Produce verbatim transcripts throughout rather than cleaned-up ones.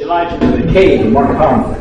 Elijah to the cave in Mark Carmel.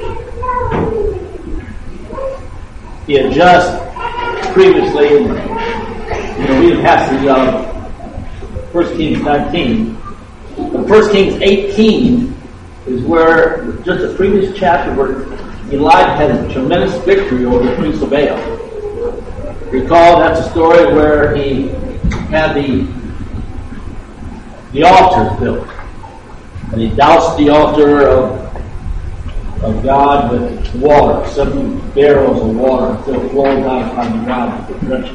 He had just previously, you know, we had passage of First Kings nineteen. But First Kings eighteen is where, just the previous chapter, where Elijah had a tremendous victory over the priests of Baal. Recall that's a story where he had the the altars built. And he doused the altar of, of God with water, seven barrels of water until it flowed down upon the ground with drenches.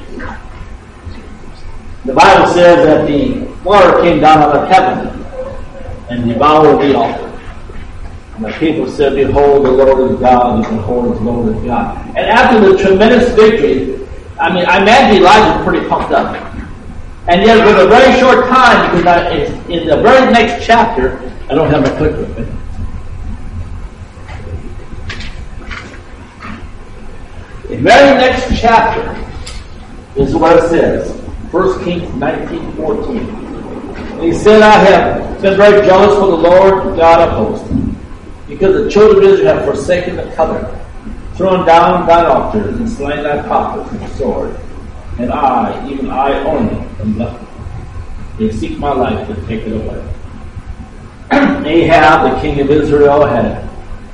The Bible says that the water came down out of heaven and devoured the altar. And the people said, "Behold, the Lord is God, and behold, the Lord is God." And after the tremendous victory, I mean, I imagine Elijah was pretty pumped up. And yet, for a very short time, because I, in the very next chapter, I don't have my clicker with me. The very next chapter is what it says. First Kings nineteen fourteen. And he said, "I have been very jealous for the Lord God of hosts, because the children of Israel have forsaken the covenant, thrown down thine altars, and slain thy prophets with the sword. And I, even I only, am left. They seek my life to take it away." Ahab, the king of Israel, had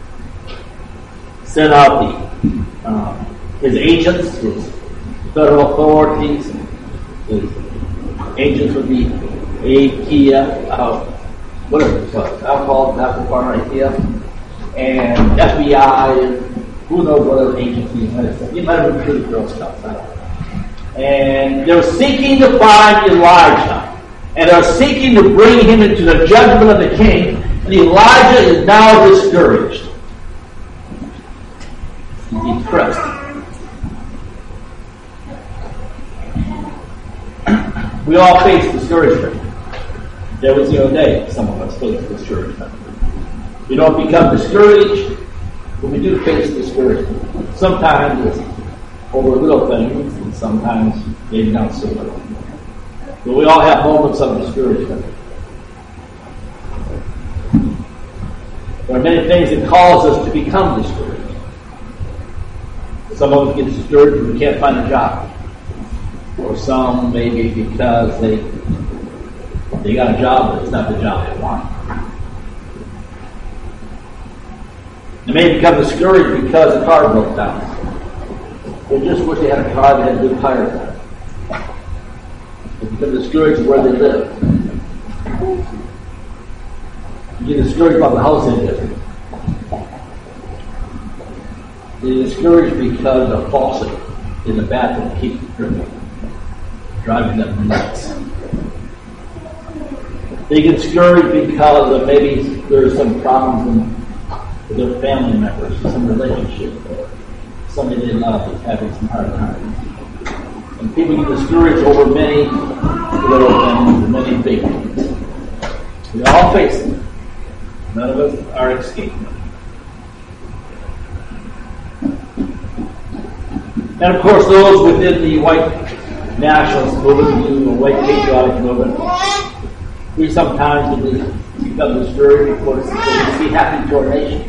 sent out the um, his agents, his federal authorities, his agents would be Achaia, uh, what is it called? Alcohol, Alcohol, Achaia, and F B I, and who knows what other agencies might have said. You might have recruited Girl Scouts, I don't know. And they're seeking to find Elijah. And are seeking to bring him into the judgment of the king. And Elijah is now discouraged. He's depressed. We all face discouragement. Every single day, some of us face discouragement. We don't become discouraged, but we do face discouragement. Sometimes it's over little things, and sometimes maybe not so little. But we all have moments of discouragement. There are many things that cause us to become discouraged. Some of us get discouraged when we can't find a job. Or some maybe because they they got a job, but it's not the job they want. They may become discouraged because the car broke down. They just wish they had a car that had good tires on it. They become discouraged where they live. You get discouraged about the house they live in. They're discouraged because the faucet in the bathroom keeps dripping, driving them nuts. They get discouraged because of maybe there's some problems with their family members, some relationship, somebody they love is having some hard times. And people get discouraged over many little things, many big things. We all face them. None of us are escaping them. And of course, those within the white nationalist movement, the white patriotic movement, we sometimes become discouraged because we see happening to our nation.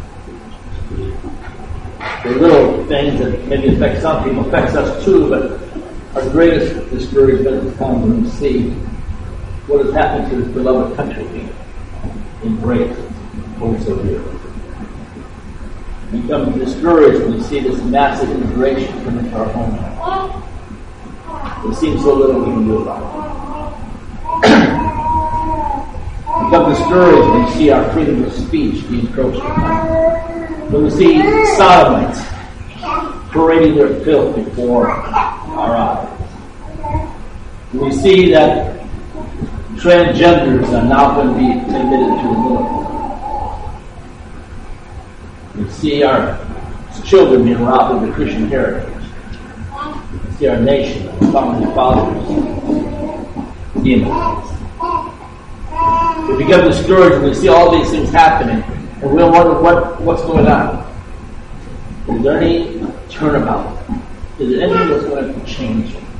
The little things that maybe affect some people affects us too, but our greatest discouragement comes when we see what has happened to this beloved country being embraced over so dear. We become discouraged when we see this massive immigration come into our homeland. It seems so little we can do about it. We become discouraged when we see our freedom of speech being encroached upon. When we see sodomites parading their filth before our eyes. When we see that transgenders are now going to be admitted to the military. We see our children being robbed of their Christian heritage. We see our nation, our founding fathers, being abused. We become discouraged when we see all these things happening, and we'll wonder what, what's going on. Is there any turnabout? Is there anything that's going to change it?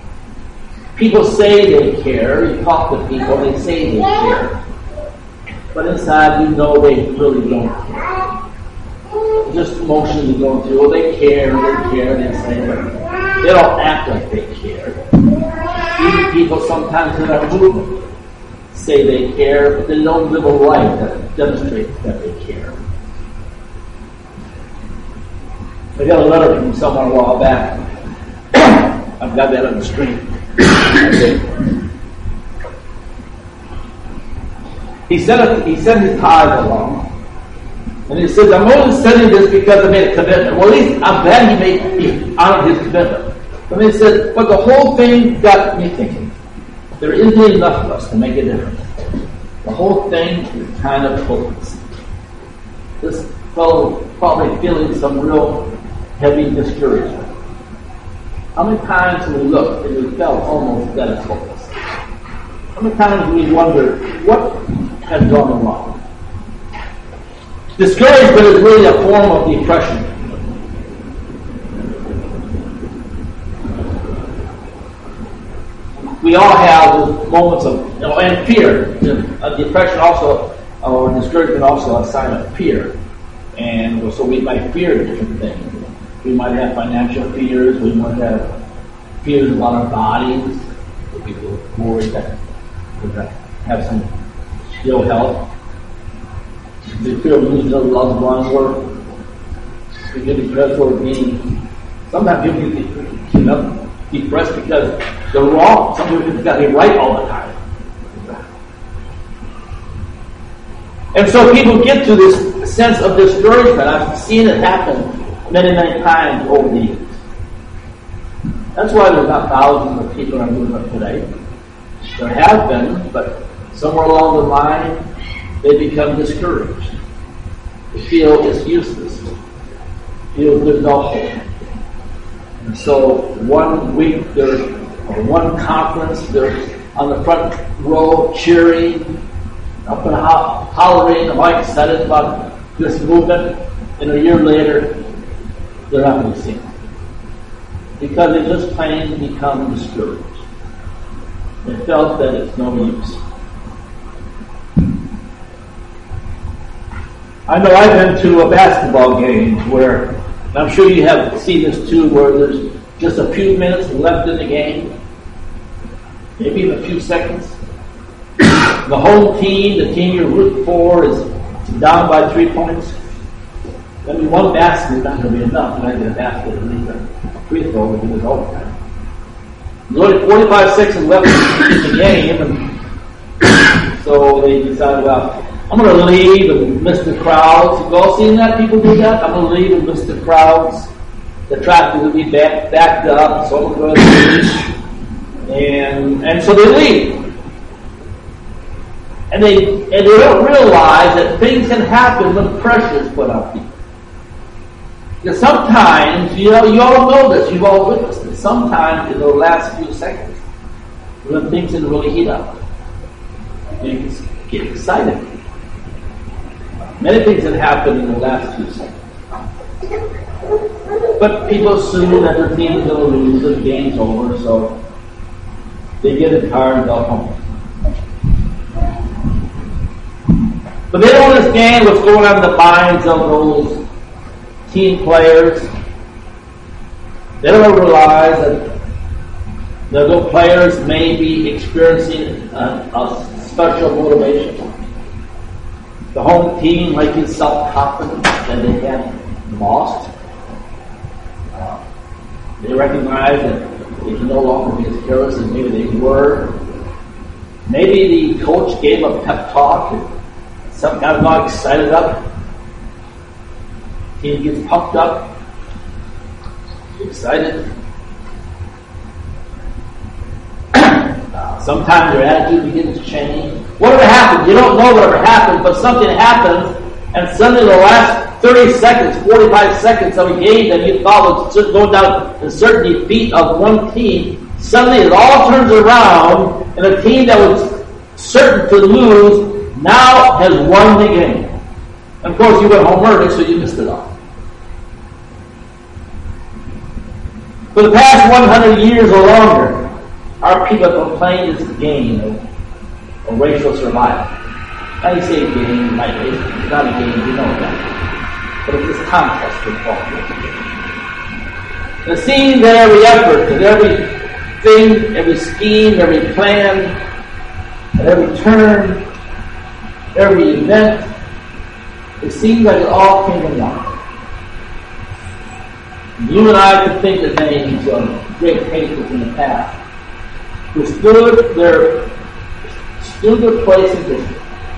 People say they care. You talk to people, they say they care. but inside you know they really don't care. Just emotionally going through, well, they care, they care, they say, but they don't act like they care. Even people sometimes in our movement say they care, but they don't live a life that demonstrates that they care. I got a letter from someone a while back. I've got that on the screen. He sent a, he sent his tithe along, and he says, "I'm only sending this because I made a commitment." Well, at least I'm glad he made he honored his commitment. But he said, "But the whole thing got me thinking. There isn't enough of us to make a difference. The whole thing is kind of hopeless." This fellow probably feeling some real heavy discouragement. How many times have we looked and we felt almost that it's hopeless? How many times have we wondered what has gone wrong? Discouragement is really a form of depression. We all have those moments of, you know, and fear. A depression also, or discouragement also a sign of fear. And so we might fear different things. We might have financial fears. We might have fears about our bodies. People worry that we have some ill health. We fear losing a loved one, or we get depressed or being. Sometimes people get you know, depressed because they're wrong. Some people got to be right all the time. And so people get to this sense of discouragement. I've seen it happen many, many times over the years. That's why there's not thousands of people in our movement today. There have been, but somewhere along the line, they become discouraged. They feel it's useless. They feel there's no hope. And so one week there's or one conference, there's on the front row cheering, up and ho- hollering, all excited about this movement, and a year later, they're not going to see it. Because they just plain become discouraged. They felt that it's no use. I know I've been to a basketball game where, and I'm sure you have seen this too, where there's just a few minutes left in the game, maybe even a few seconds. The home team, the team you're rooting for, is down by three points. I mean, one basket is not going to be enough. You're not going to get a basket and leave a free throw when it's overtime. There's only forty-five seconds left in the game, and so they decided, well, I'm going to leave and miss the crowds. You've all seen that? People do that? I'm going to leave and miss the crowds. The traffic will be back, backed up, so I'm going to leave. And, and so they leave. And they, and they don't realize that things can happen when pressure is put on people. Because sometimes, you know, you all know this, you've all witnessed it. Sometimes in the last few seconds, when things can really heat up, you can get excited. Many things that happen in the last few seconds. But people assume that their team is going to lose, the game's over, so they get a car and go home. But they don't understand what's going on in the minds of those team players. They don't realize that those players may be experiencing a, a special motivation. The home team might be self-confident that they have lost. Uh, they recognize that they can no longer be as careless as maybe they were. Maybe the coach gave a pep talk and some kind of got excited up. Team gets pumped up, excited. uh, sometimes their attitude begins to change. Whatever happened, you don't know whatever happened, but something happens, and suddenly the last thirty seconds, forty-five seconds of a game that you thought was just going down in certain defeat of one team, suddenly it all turns around, and a team that was certain to lose now has won the game. And of course, you went home early, so you missed it all. For the past one hundred years or longer, our people have playing this game of, of racial survival. I say game, like it's not a game, you know that. But it's this contest with Paul. It seems that every effort, that everything, every scheme, every plan, at every turn, every event, it seems like it all came in one. You and I could think of names of great patriots in the past who stood their stood their place in history,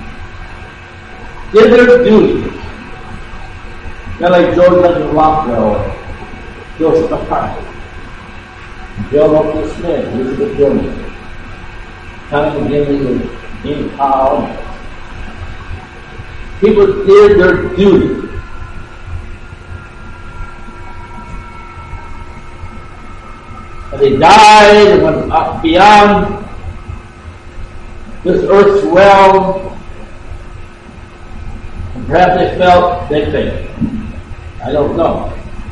did their duty, not like George Benjamin Rockwell or Joseph McCarthy, Bill Oakley Smith, Elizabeth Gilman, Tommy McGinley, and Ian Powell. People did their duty. And they died and went up beyond this earth's realm. And perhaps they felt they failed. I don't know.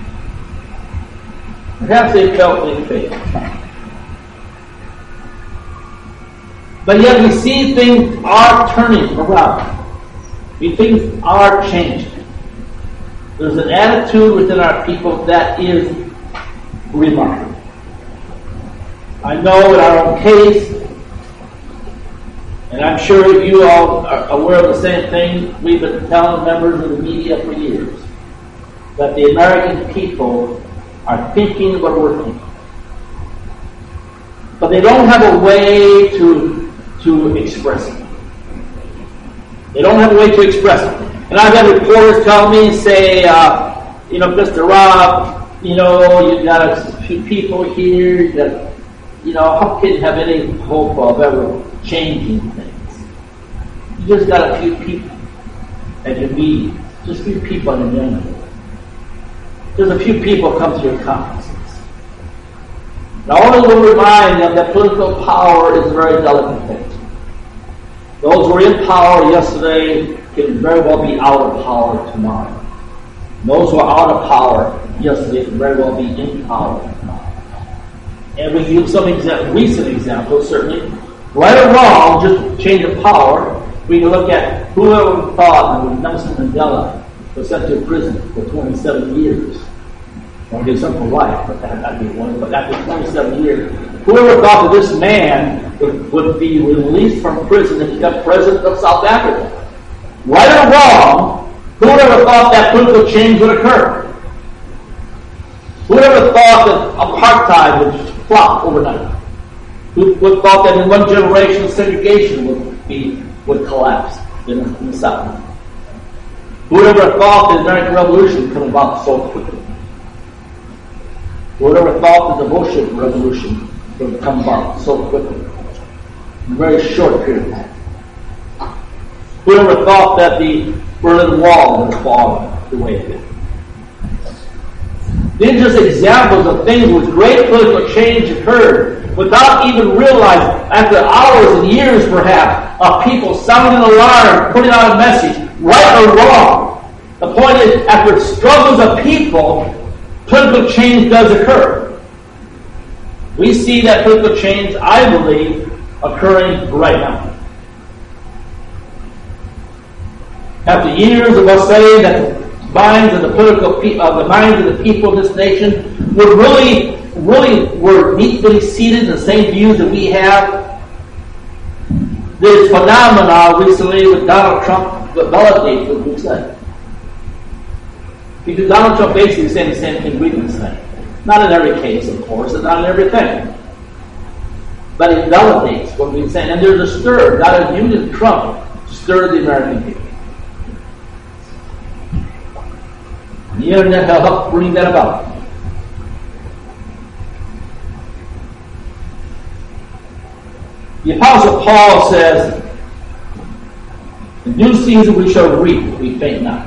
Perhaps they felt they failed. But yet we see things are turning around. We things are changing. There's an attitude within our people that is remarkable. I know in our own case, and I'm sure you all are aware of the same thing, we've been telling members of the media for years, that the American people are thinking what we're thinking. But they don't have a way to, to express it. They don't have a way to express it. And I've had reporters tell me, say, uh, you know, Mister Rob, you know, you've got a few people here, you got, you know, how can you have any hope of ever changing things? You just got a few people at your meetings, just a few people on the agenda. There's a few people come to your conferences. Now, I want to remind them that political power is a very delicate thing. Those who were in power yesterday can very well be out of power tomorrow. Those who are out of power yesterday can very well be in power tomorrow. And we give some exa- recent examples, certainly. Right or wrong, just change of power, we can look at whoever thought that Nelson Mandela was sent to prison for twenty-seven years. Well, there's some for life, but that, that'd be one. But after twenty-seven years, whoever thought that this man would, would be released from prison and become president of South Africa? Right or wrong, whoever thought that political change would occur? Whoever thought that apartheid would flop overnight? Who would thought that in one generation segregation would be would collapse in, in the South? Whoever thought the American Revolution would come about so quickly? Whoever thought that the Bolshevik Revolution would come about so quickly in a very short period of time? Whoever thought that the Berlin Wall would fall the way it did? These are just examples of things with great political change occurred without even realizing, after hours and years perhaps, of people sounding an alarm, putting out a message, right or wrong. The point is, after struggles of people, political change does occur. We see that political change, I believe, occurring right now. After years of us saying that the minds of the political pe- uh, the minds of the people of this nation were really, really were deeply seated in the same views that we have, this phenomenon recently with Donald Trump validates what we said. Because Donald Trump basically is saying the same thing we've been saying. Not in every case, of course, and not in everything. But it validates what we've been saying. And there's a stir, not a union Trump, stirred the American people. The internet helped bring that about. The Apostle Paul says, in due season we shall reap if we faint not.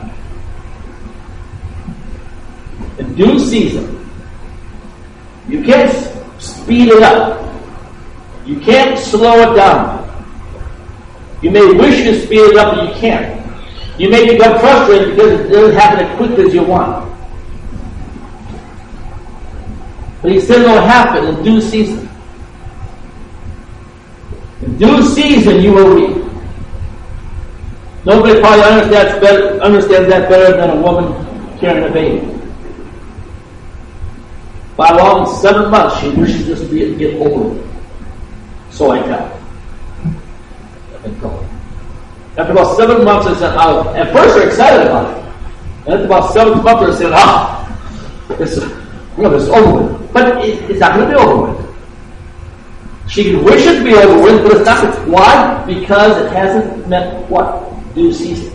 In due season. You can't speed it up. You can't slow it down. You may wish to speed it up, but you can't. You may become frustrated because it doesn't happen as quick as you want. But he said it will happen in due season. In due season you will reap. Nobody probably understands, better, understands that better than a woman carrying a baby. By long seven months, she wishes just to be, get over it. So I tell. After about seven months, I said, oh, at first they're excited about it. And after about seven months, they said, ah, oh, it's, you know, it's over with. But it, it's not going to be over with. She can wish it to be over with, but it's not. Why? Because it hasn't met what? Due season.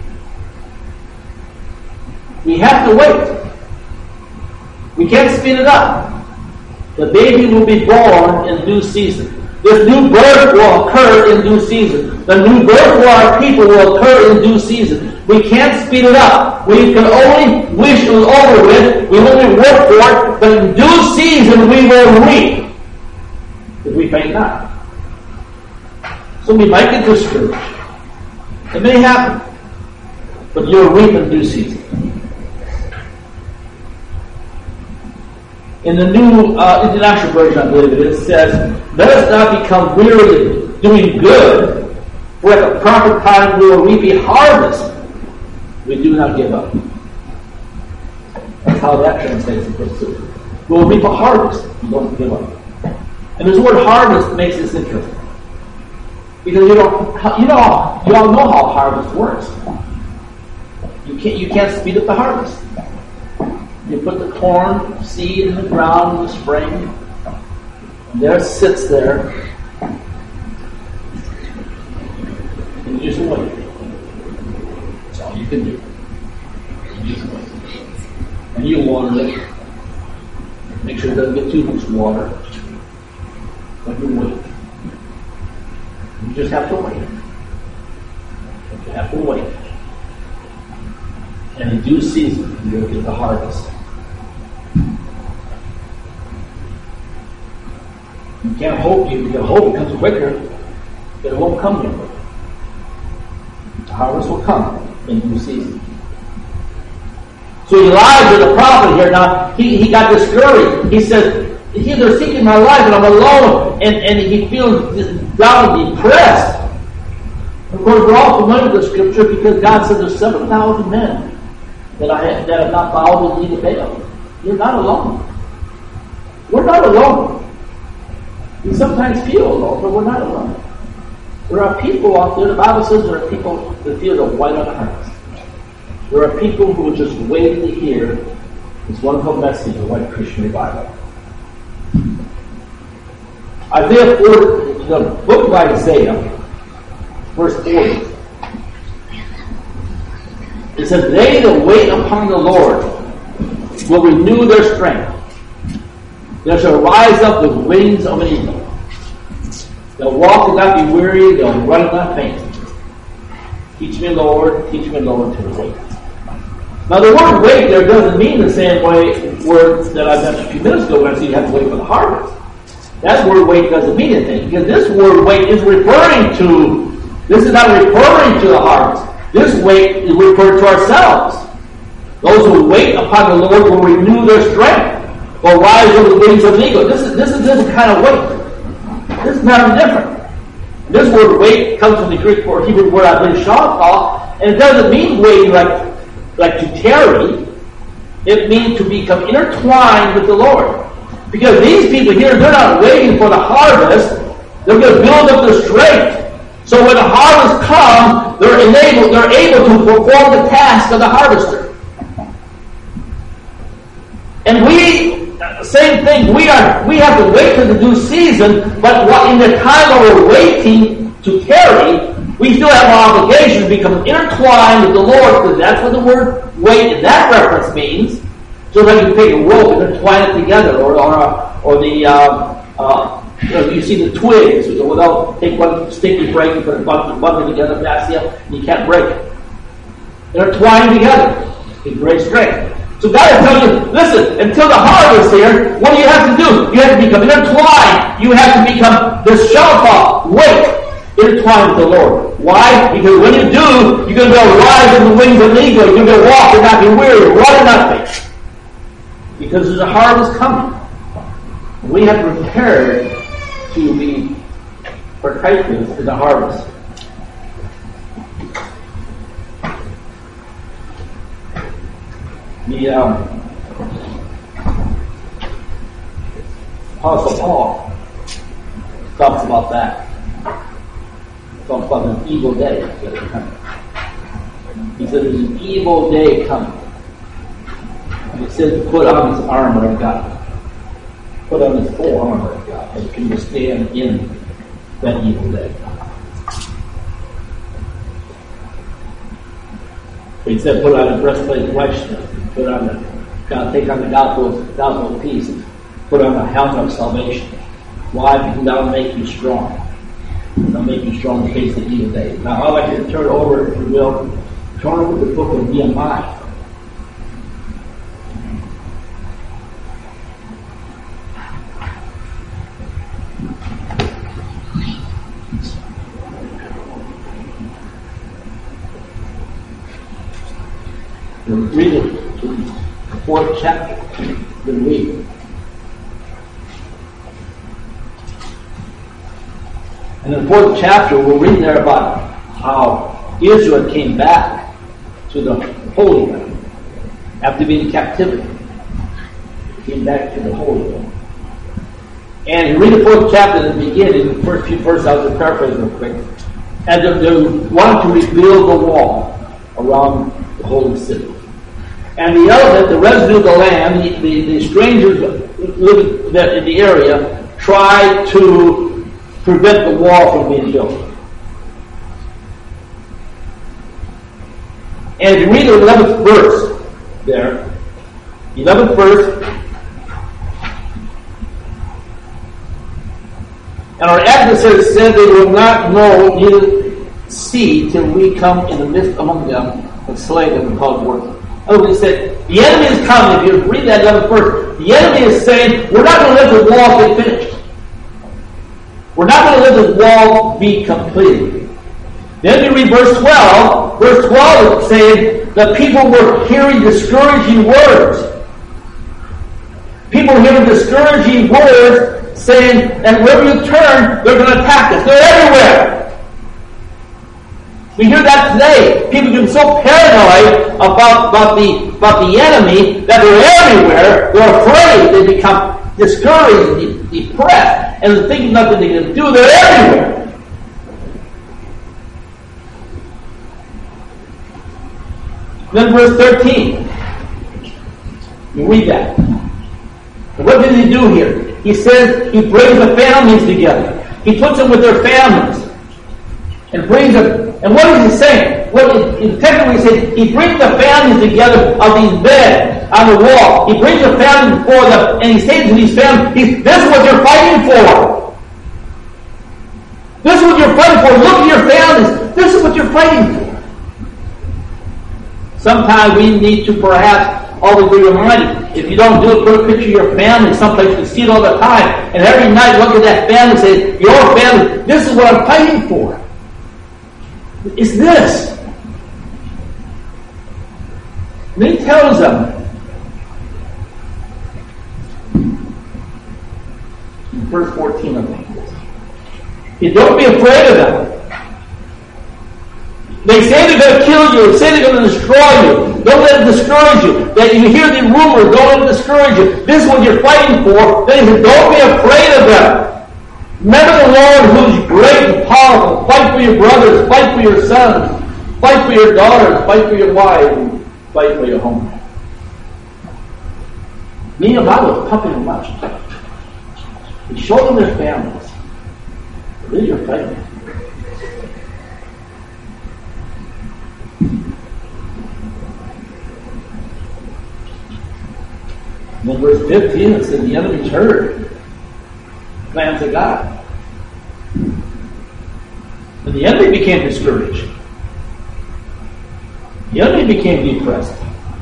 We have to wait. We can't speed it up. The baby will be born in due season. This new birth will occur in due season. The new birth for our people will occur in due season. We can't speed it up. We can only wish it was over with. We only work for it. But in due season we will reap. If we faint not. So we might get discouraged. It may happen. But you'll reap in due season. In the New uh, International Version, I believe it is, says, let us not become weary of doing good, for at the proper time we will reap a harvest. We do not give up. That's how that translates in verse two. We will reap a harvest. We don't give up. And this word harvest makes this interesting. Because you don't, you know, you all know how harvest works. You can't, you can't speed up the harvest. You put the corn seed in the ground in the spring, and there it sits there, and you just wait. That's all you can do. You just wait. And you water it. Make sure it doesn't get too much water. But you wait. You just have to wait. You have to wait. And in due season, you'll get the harvest. You can't hope, you can hope it comes quicker, but it won't come quicker. The harvest will come in due season. So Elijah, the prophet here, now, he, he got discouraged. He says, he, they're seeking my life and I'm alone, and, and he feels down and depressed. Of course, we're all familiar with the scripture because God said there's seven thousand men that I have, that have not bowed the knee to Baal. You're not alone. We're not alone. We sometimes feel alone, but we're not alone. There are people out there, the Bible says there are people that feel the white on the hearts. There are people who are just waiting to hear this wonderful message of white Christian revival. Isaiah forty, the book of Isaiah, verse forty. It says, they that wait upon the Lord will renew their strength. They shall rise up with wings of an eagle. They'll walk and not be weary. They'll run and not faint. Teach me, Lord. Teach me, Lord, to wait. Now, the word wait there doesn't mean the same way words that I mentioned a few minutes ago when I said you have to wait for the harvest. That word wait doesn't mean anything because this word wait is referring to, this is not referring to the harvest. This wait is referring to ourselves. Those who wait upon the Lord will renew their strength. Or rise over the wings of an eagle. This is this is this kind of wait. This is not different. This word wait comes from the Greek word, Hebrew word I believe shachal, and it doesn't mean waiting like like to tarry. It means to become intertwined with the Lord. Because these people here, they're not waiting for the harvest. They're going to build up their strength. So when the harvest comes, they're enabled, they're able to perform the task of the harvester. And we same thing, we are we have to wait for the due season, but what, in the time that we're waiting to tarry, we still have an obligation to become intertwined with the Lord, because that's what the word wait in that reference means. So that you take a rope and intertwine it together, or or, uh, or the uh, uh, you, know, you see the twigs, without take one sticky break and put a bunch of bundle together, pass you up, and you can't break it. Intertwined together in great strength. So God is telling you, listen, until the harvest here, what do you have to do? You have to become intertwined. You have to become this shofar. Wait, intertwined with the Lord. Why? Because when you do, you're going to be able to rise on the wings of an eagle. You're going to walk and not be weary, run and not faint. Because there's a harvest coming. We have to prepare to be partakers in the harvest. The um, Apostle Paul talks about that. Talks about an evil day that is coming. He said there's an evil day coming. And he says to put on his armor of God. Put on his full armor of God that can withstand in that evil day. He said, put on a breastplate of righteousness. Put on the, God, take on the gospel, gospel of peace. Put on the helmet of salvation. Why? Because that will make you strong. That'll make you strong in face of the evil day. Now, I'd like you to turn over, if you will, turn over to the book of Nehemiah. We'll read it, the fourth chapter. We'll read. And in the fourth chapter, we'll read there about how Israel came back to the Holy Land after being in captivity. Came back to the Holy Land. And you read the fourth chapter in the beginning, the first few verses, I'll just paraphrase real quick. And they, they wanted to rebuild the wall around the holy city. And the element, the residue of the land, the, the, the strangers living in the area, tried to prevent the wall from being built. And if you read the eleventh verse there, eleventh verse, and our adversaries said they will not know neither see till we come in the midst among them and slay them and cause war. Oh, he said, the enemy is coming. If you read that eleventh verse, the enemy is saying, we're not going to let the wall get finished. We're not going to let the wall be completed. Then you read verse twelve. Verse twelve is saying the people were hearing discouraging words. People hearing discouraging words saying, and wherever you turn, they're going to attack us. They're everywhere. We hear that today. People get so paranoid about, about, the, about the enemy that they're everywhere. They're afraid. They become discouraged and depressed. And they're thinking nothing they can do. They're everywhere. Then verse thirteen. You read that. And what did he do here? He says he brings the families together. He puts them with their families. And brings them. And what is he saying? Well, he, technically he says he brings the families together of these beds on the wall. He brings the families before them, and he says to these families, he's, this is what you're fighting for. This is what you're fighting for. Look at your families. This is what you're fighting for. Sometimes we need to perhaps always be reminded. If you don't do it, put a picture of your family someplace you can see it all the time. And every night look at that family and say, your family, this is what I'm fighting for. It's this. And he tells them, in verse fourteen of it, don't be afraid of them. They say they're going to kill you. They say they're going to destroy you. Don't let it discourage you. That you hear the rumor, don't let it discourage you. This is what you're fighting for. Then he said, don't be afraid of them. Remember the Lord who is great and powerful. Fight for your brothers. Fight for your sons. Fight for your daughters. Fight for your wives. And fight for your home. Nehemiah was pumping them up. He showed them their families. This is your fighting. And then verse fifteen, it says the enemies heard plans of God. And the enemy became discouraged. The enemy became depressed.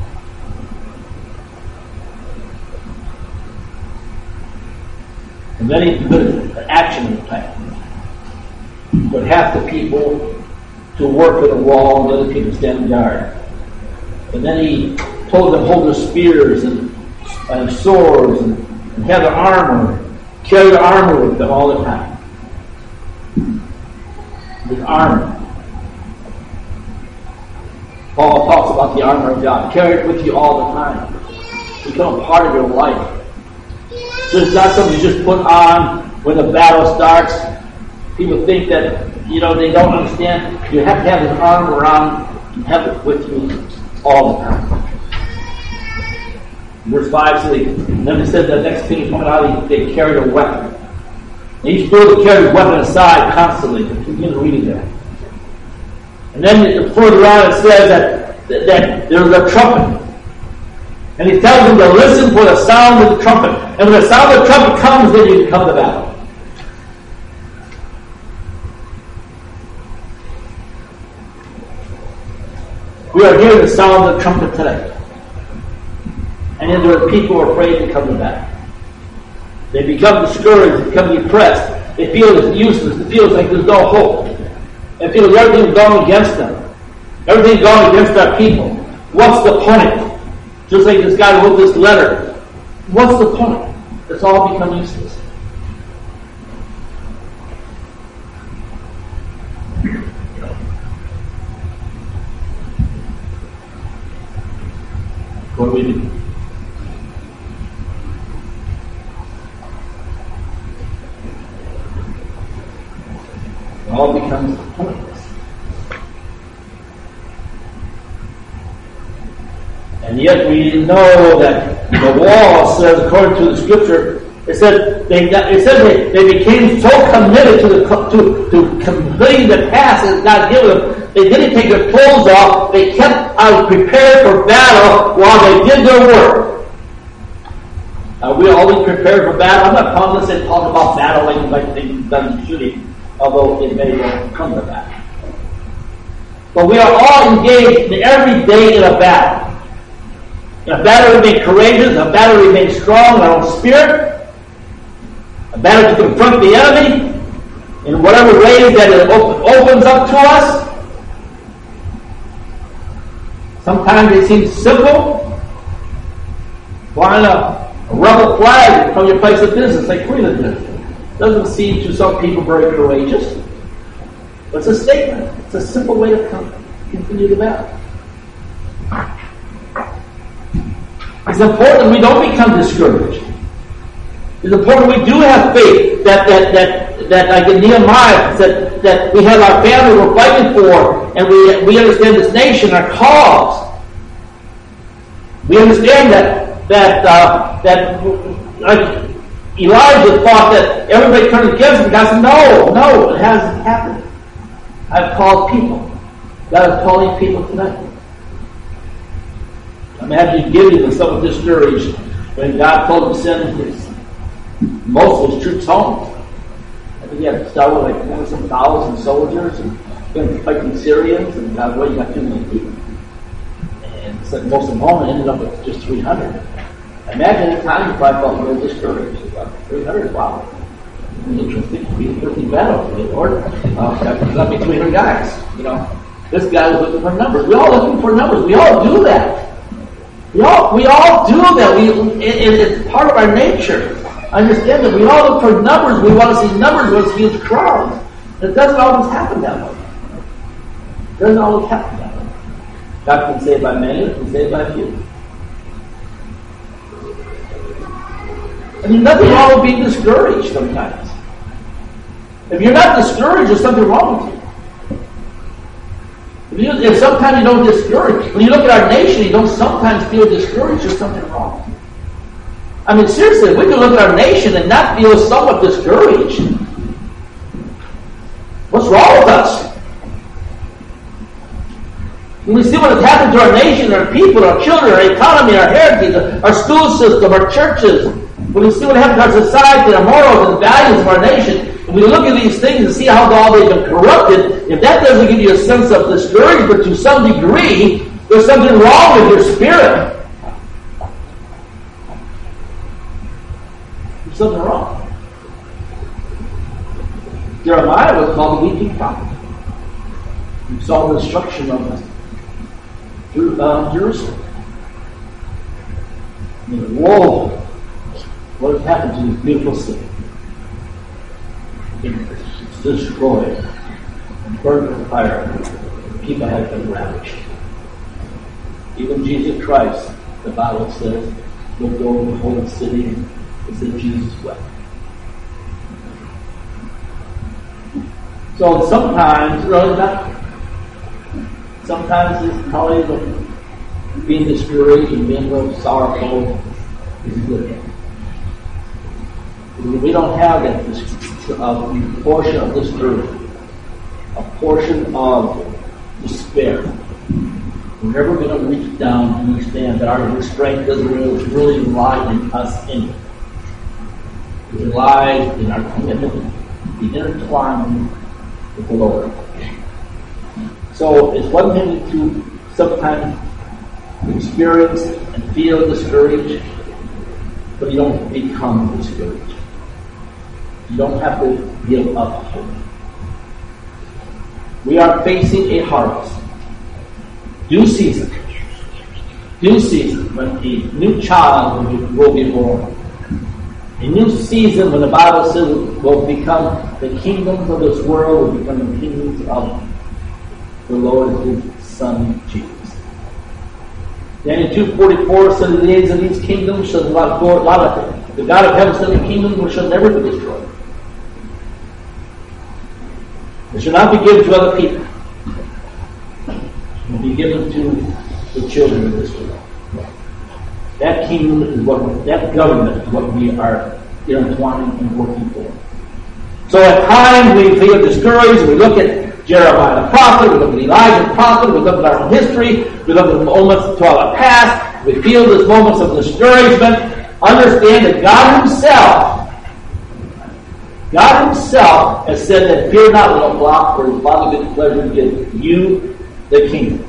And then he put an action plan. But half the people to work at the wall and the other people stand guard. And then he told them hold their spears and, and swords and, and have their armor. Carry the armor with them all the time. With armor. Paul, Paul talks about the armor of God. Carry it with you all the time. Become a part of your life. So it's not something you just put on when the battle starts. People think that, you know, they don't understand. You have to have this armor around and have it with you all the time. Verse five says, and then it says the next thing coming out, they, they carried a weapon. And each brother carried a weapon aside constantly. Continue reading that. And then further on it says that, that, that there was a trumpet. And he tells them to listen for the sound of the trumpet. And when the sound of the trumpet comes, then you can come to battle. We are hearing the sound of the trumpet today. And then there are people who are afraid to come to battle. They become discouraged, they become depressed. They feel it's useless. It feels like there's no hope. It feels everything's going against them. Everything's going against our people. What's the point? Just like this guy wrote this letter. What's the point? It's all become useless. What do we do? It all becomes pointless. And yet we know that the wall says, according to the scripture, it said they got, it said they, they became so committed to the to to completing the task that God gave them. They didn't take their clothes off. They kept out prepared for battle while they did their work. Are we always prepared for battle? I'm not calling this and talking about battling like they've done shooting, although it may come to that. But we are all engaged every day in a battle. In a battle to remain courageous, a battle to remain strong in our own spirit, a battle to confront the enemy in whatever way that it op- opens up to us. Sometimes they seem simple. Flying a, a rebel flag from your place of business like Queen did. Doesn't seem to some people very courageous. But it's a statement. It's a simple way to come, continue the battle. It's important we don't become discouraged. It's important we do have faith that that that that like in Nehemiah that that we have our family we're fighting for, and we we understand this nation, our cause. We understand that that uh, that like Elijah thought that everybody turned against him. God said, "No, no, it hasn't happened. I've called people. God is calling people tonight." Imagine Gideon was somewhat discouraged when God told him to send his, most of his troops home. I think he had to start with like twenty some thousand soldiers and going to fight the Syrians, and God, well, you got too many people. And sent most of them home and ended up with just three hundred. Imagine at the time you probably felt a little discouraged. About three hundred, wow. Interesting. We interesting battle for the Lord. Uh, let me three hundred guys. You know, this guy was looking for numbers. We're all looking for numbers. We all do that. We all, we all do that. We, it, it's part of our nature. Understand that we all look for numbers. We want to see numbers. We want to see huge crowds. It doesn't always happen that way. It doesn't always happen that way. God can save by many. He can save by few. I mean, nothing wrong with being discouraged sometimes. If you're not discouraged, there's something wrong with you. If, you, if sometimes you don't discourage, when you look at our nation, you don't sometimes feel discouraged, there's something wrong. I mean, seriously, we can look at our nation and not feel somewhat discouraged. What's wrong with us? When we see what has happened to our nation, our people, our children, our economy, our heritage, our school system, our churches, when we see what happened to our society, our morals and values of our nation, and we look at these things and see how all they've been corrupted, if that doesn't give you a sense of discouragement to some degree, there's something wrong with your spirit. There's something wrong. Jeremiah was called the weeping prophet. He saw the destruction of uh, Jerusalem. I mean, whoa! What has happened to this beautiful city? It's destroyed and burned with fire. People have been ravaged. Even Jesus Christ, the Bible says, looked over the whole city and said Jesus wept. So sometimes, really not, sometimes it's probably the, being discouraged and being a little sorrowful is a good thing. We don't have that uh, portion of discouragement, a portion of despair. We're never going to reach down and understand that our strength doesn't really, really lie in us anyway. It lies in our commitment to be intertwined with the Lord. So it's one thing to sometimes experience and feel discouraged, but you don't become discouraged. You don't have to give up hope. We are facing a harvest. Due season. Due season when a new child will be born. A new season when the Bible says will become the kingdoms of this world will become the kingdoms of the Lord and His Son Jesus. Daniel two forty-four says the days of these kingdoms shall not go a lot of things. The God of heaven said the kingdom shall never be destroyed. It shall not be given to other people. It will be given to the children of this world. That kingdom is what, that government is what we are intertwining and working for. So at times we feel discouraged. We look at Jeremiah the prophet, we look at Elijah the prophet, we look at our own history, we look at the moments to our past, we feel these moments of discouragement. Understand that God Himself God Himself has said that fear not little flock, for His Father good pleasure to give you the kingdom.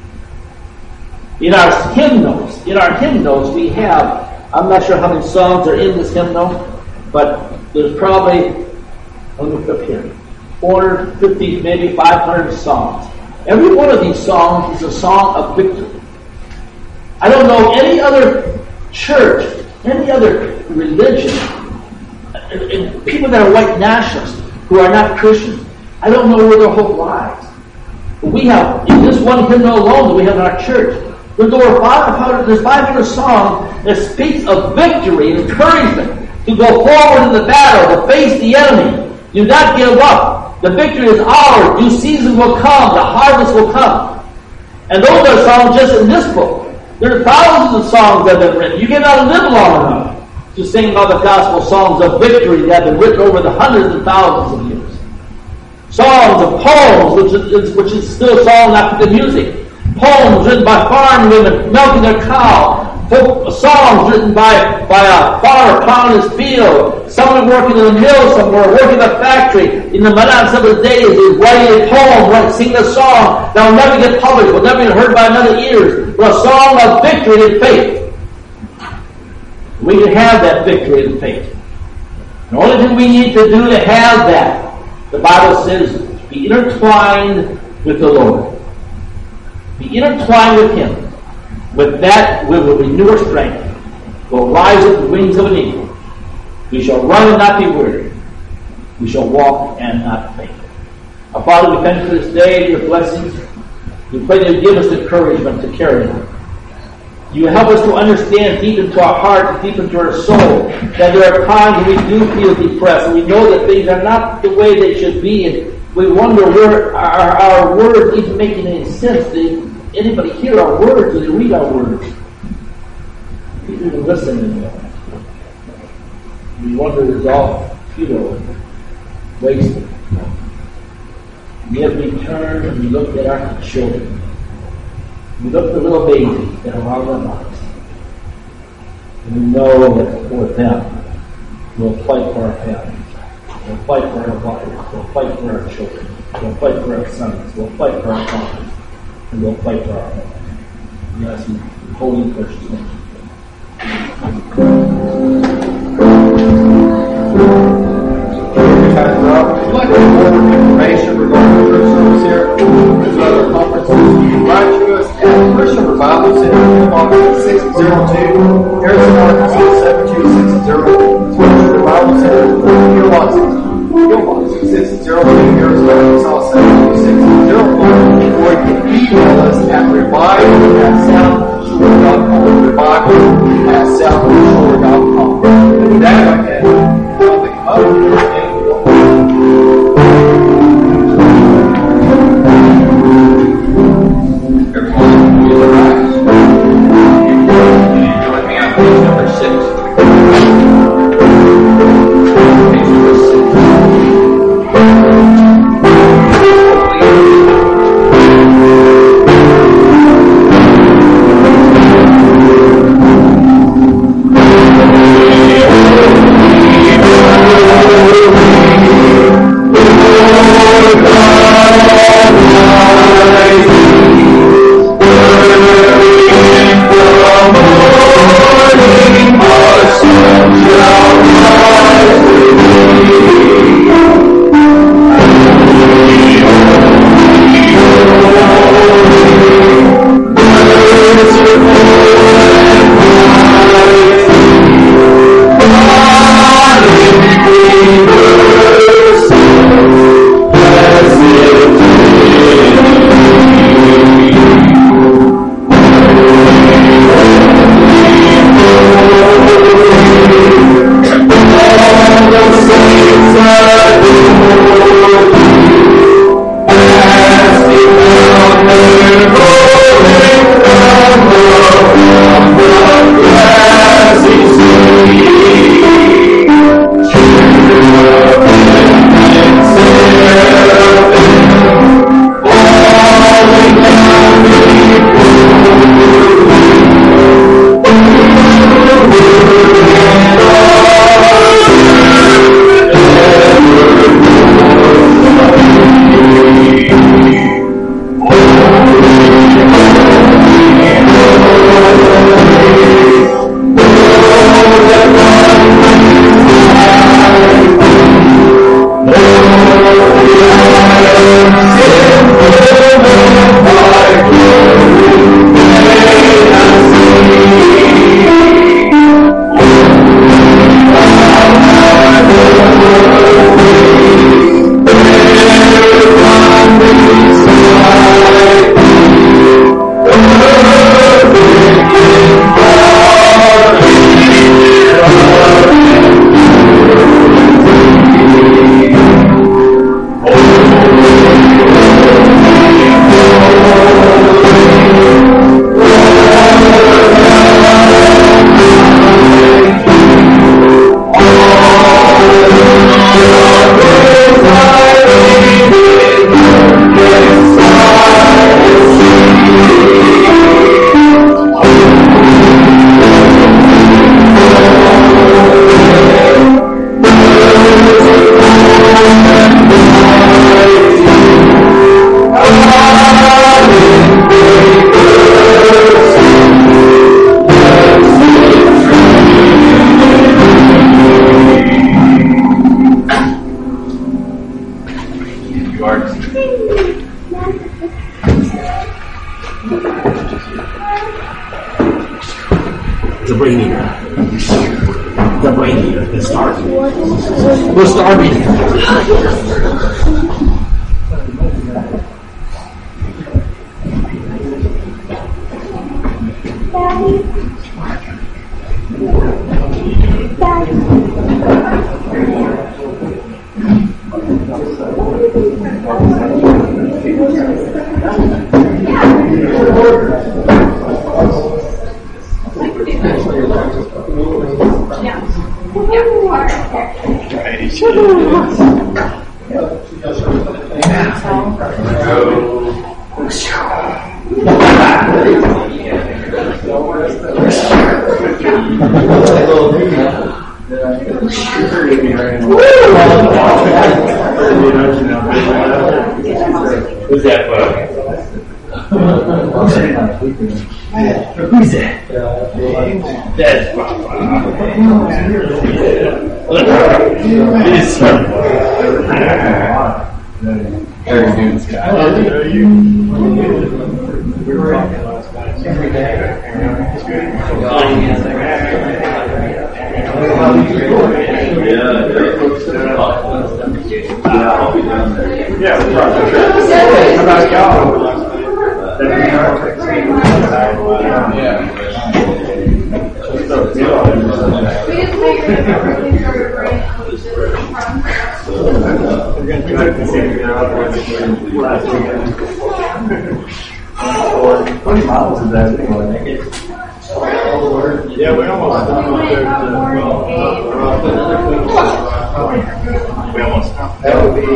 In our hymnals, in our hymnals we have, I'm not sure how many songs are in this hymnal, but there's probably, let me flip here, four hundred fifty, maybe five hundred songs. Every one of these songs is a song of victory. I don't know any other church, any other religion, and people that are white nationalists who are not Christians, I don't know where their hope lies. But we have, in this one hymnal alone that we have in our church, there's over five hundred, there's five hundred songs that speaks of victory and encouragement to go forward in the battle, to face the enemy. Do not give up. The victory is ours. New season will come. The harvest will come. And those are songs just in this book. There are thousands of songs that have been written. You cannot live long enough to sing about the gospel songs of victory that have been written over the hundreds and thousands of years. Songs of poems, which is, which is still song after the music. Poems written by farm women milking their cow. Songs written by, by a farmer plowing his field. Someone working in the mill somewhere, working in a factory. In the monotony of his days, he's writing a poem, writing, singing a song that will never get published, will never be heard by another ears. But a song of victory and faith. We can have that victory and faith. The only thing we need to do to have that, the Bible says, be intertwined with the Lord. Be intertwined with Him. With that, we will renew our strength. We'll rise with the wings of an eagle. We shall run and not be weary. We shall walk and not faint. Our Father, we thank you for this day, your blessings. We pray that you give us the encouragement to carry on. You help us to understand deep into our heart, deep into our soul, that there are times when we do feel depressed, and we know that things are not the way they should be, and we wonder where are our words even making any sense. Do anybody hear our words? Do they read our words? People even listen anymore. We wonder it's all futile and wasted. Yet we turn and we look at our children. We look at the little babies that are around our lives. And we know that for them, we'll fight for our families. We'll fight for our wives. We'll fight for our children. We'll fight for our sons. We'll fight for our fathers. And we'll fight for our homes. Yes, in holy and precious name. If you'd like to have more information regarding the church service here, there's other conferences, you can write to us at Christian Revival Center, box six oh two, Harrison, Arkansas seven two six zero. Christian Revival Center, P O Box P O Box six oh two, Harrison, Arkansas seven two six zero. Or you can email us at revive at sound The brain eater. The brain eater. The star eater. The star eater. Who's that bug? Who's that? That's Papa. It is so Very good, Scott. We were talking last night. Every day. Yeah, we're talking. How about y'all? Yeah. We're going to try to figure out last weekend. twenty miles is that anyway. Yeah, we almost done up there. We almost that would be.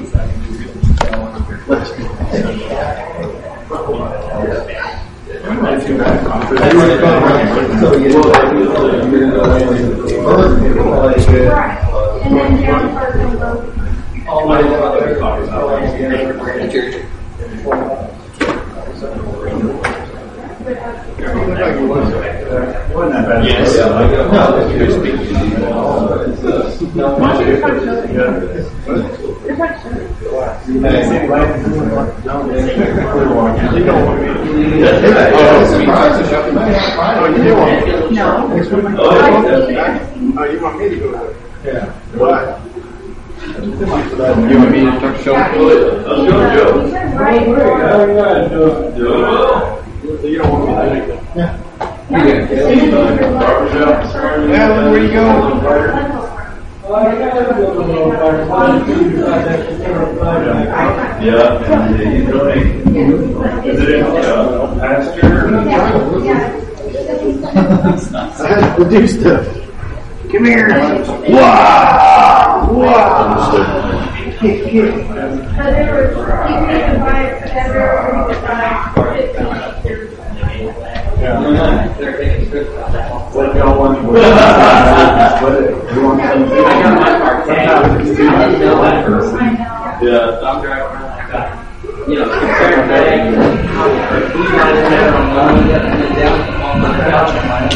Yes. Oh, you want me to go there? Yeah. Why? You want me to talk show? Let's go, Joe. You don't want me to do that? Yeah. Alan, where you going? Yeah, he's going. Is it in uh, pasture? I had to do stuff. Come here. Wow! Wow! Yeah. What y'all want to do? You want something? Yeah. I'm driving around like that. You know, compared to he's running there on one and then down on my couch on my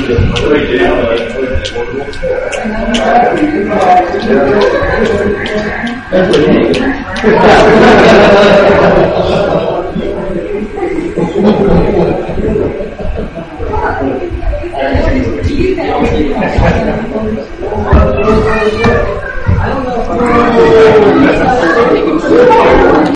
own.